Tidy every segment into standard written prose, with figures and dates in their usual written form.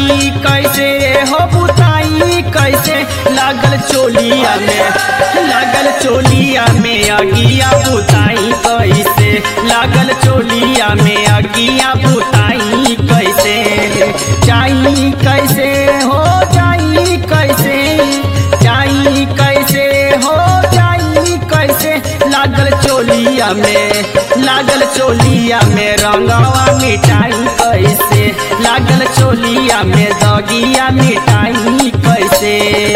जाई कैसे हो बुताई कैसे लागल चोलिया में अगिया बुताई कैसे लागल चोलिया में अगिया बुताई कैसे जाई कैसे हो जाई कैसे जाई कैसे हो जाई कैसे लागल चोलिया में रंगवा मिठाई कैसे लागल चोलिया में दगिया मिठाई कैसे।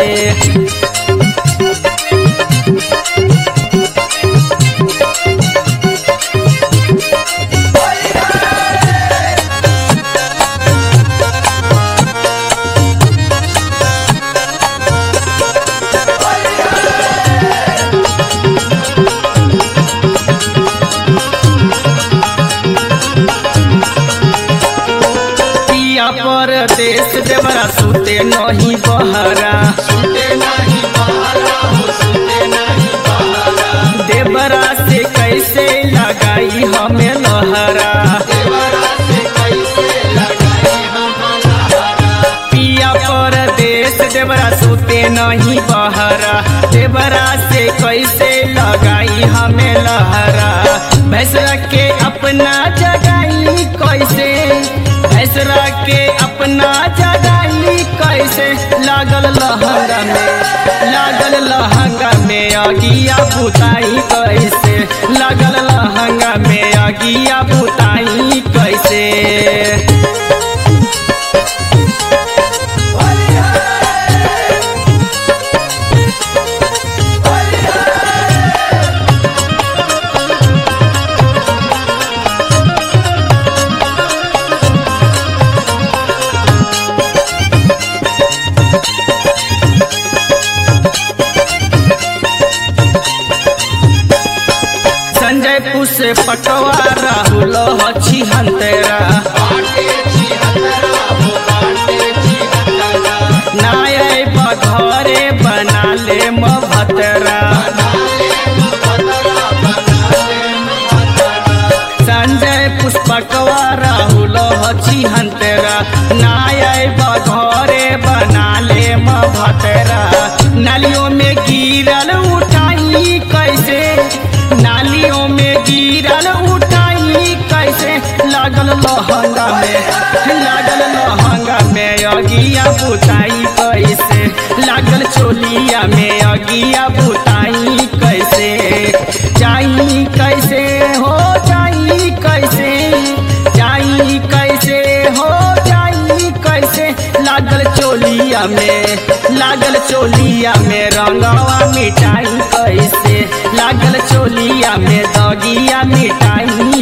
परदेश देवरा सुते नहीं बहरा देवरा से कैसे लगाई हमें लहरा पिया परदेश देवरा सुते नहीं बहरा देवरा से कैसे लगाई हमें लहरा भैंसरा के अपना जगाई कैसे भैंसरा के अपना जगाई कैसे लागल लहंगा में अगिया बुताई कैसे लागल लहंगा में अगिया बुताई कैसे। संजय पुष पटवा राहुल हछी हंतेरा नाय बघरे बना ले मभतरा संजय पुष्पकवा राहुल हछी हंतेरा नाय बघरे बना ले मभतरा नालियों में गिरल उठाई कैसे नालियों में गिरल उठाई कैसे लागल लहंगा में अगिया बुताई कैसे लागल चोलिया में अगिया बुताई कैसे जाई कैसे हो जाई कैसे जाई कैसे हो जाई कैसे लागल चोलिया में रंगवा मिठाई कैसे लागल चोलिया में दगिया मिठाई